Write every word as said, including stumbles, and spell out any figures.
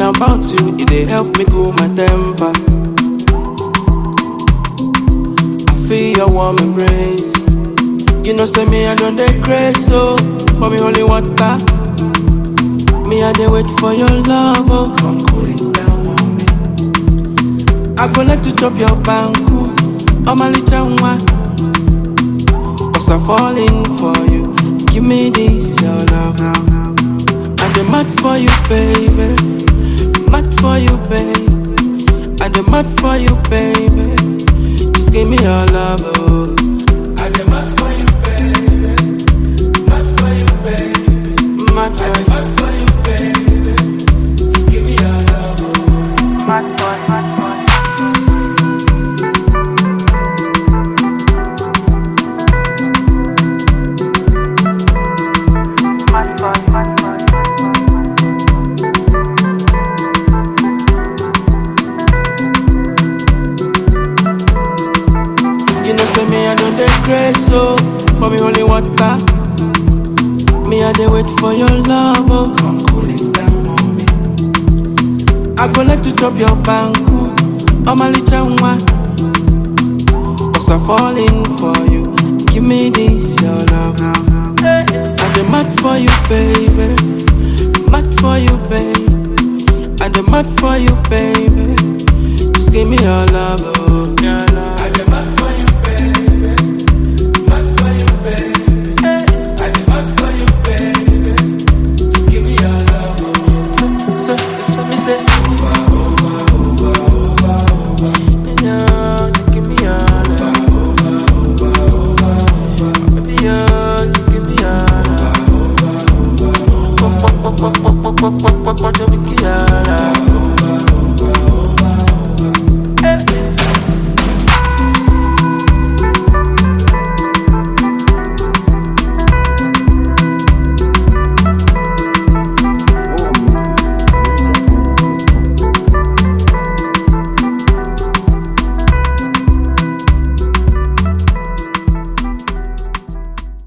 about you, it dey help me cool my temper. I feel your warm embrace. You know, say me, I don't dey crazy, so for me, holy water. Me, I dey wait for your love, oh, come cool it down on me. I go like to chop your banku, oh my little one. Cause I'm falling for you, give me this, your love. I'm mad for you, baby. Mad for you, baby. I'm mad for you, baby. Just give me your love, oh. I'm mad for you, baby. Mad for you, baby. Mad for you, mad for you, baby. Just give me your love, oh. Mad for you, mad for you. Mad for you, mad for you. You know, say me, I don't dey crazy, so for me, holy water. Me, I dey wait for your love, oh, come cool it down on me. I go like to chop your banku, oh my little one. Cause I'm falling for you, give me this, your love. Hey, I'm mad for you, baby. Mad for you, baby. I'm mad for you, baby. Just give me your love, oh, your love. I'm mad for you. What do we get?